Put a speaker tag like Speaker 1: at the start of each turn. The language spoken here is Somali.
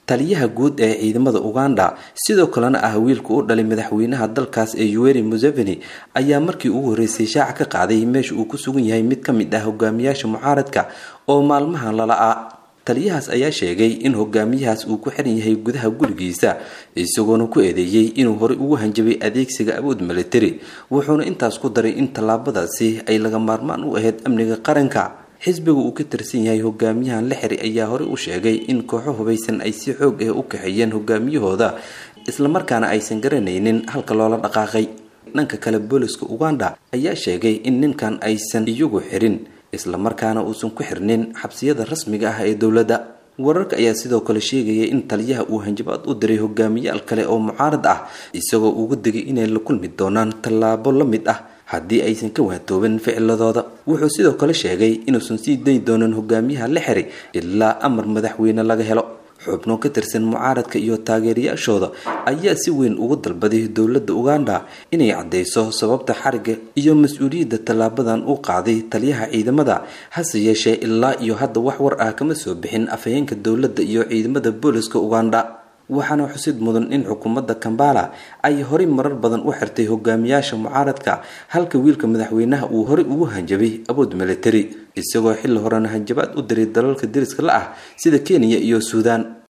Speaker 1: taliyaha guud ee ciidamada Uganda sidoo kalena ah wiilka u dhalay madaxweynaha dalkaas ee Yoweri Museveni ayaa markii ugu horeysay shaaca ka qaaday meesha uu ku sugan yahay mid ka mid ah hogaamiyaasha mucaaradka oo maalmahan lala taliyahaas ayaa sheegay in hogaamiyahaas uu ku xiran yahay gudaha gurigiisa isagoona ku eedeeyay inuu hore ugu hanjabay adeegsiga awood military wuxuuna intaas ku daray in talaabadaasi ay laga maarmaan u ahayd amniga qaranka xisbiga uu ka tirsan yahay hogaamiyahan la xiri ayaa hore u sheegay in kooxo hubaysan ay si xoog ah u kaxeeyeen hogaamiyahooda isla markaana aysan garanaynin halka loola dhaqaaqay dhanka kale booliska Uganda ayaa sheegay in ninkan aysan iyagu xirin isla markaana uusan ku xirnin xabsiyada rasmiga ah ee dawladda wararka ayaa sidoo kale sheegay in taliyaha uu hanjabaad u diray hogaamiyaal kale oo mucaarad ah isagoo ugu digay inay la kulmi doonaan tallaabo la mid ah haddii aysan ka waatoobin ficiladooda wuxuu sidoo kale sheegay inuusan sii dayn doonin hogaamiyaha la xiray ilaa amar madaxweyne laga helo xubno ka tirsan mucaaradka iyo taageerayaashooda ayaa si weyn ugu dalbaday dawladda Uganda inay cadeyso sababta xariga iyo mas'uuliyadda talaabadan uu qaaday taliyaha ciidamada hase yeeshee ilaa iyo hadda wax war ah kama soo bixin afhayeenka dawladda iyo ciidamada booliska Uganda waxaana xusid mudan in xukuumadda Kampala ay hore marar badan u xirtay hogaamiyaasha mucaaradka halka wiilka madaxweynaha uu hore ugu hanjabay awood military isagoo xilli horena hanjabaad u diray dalalka deriska la ah sida Kenya iyo Suudaan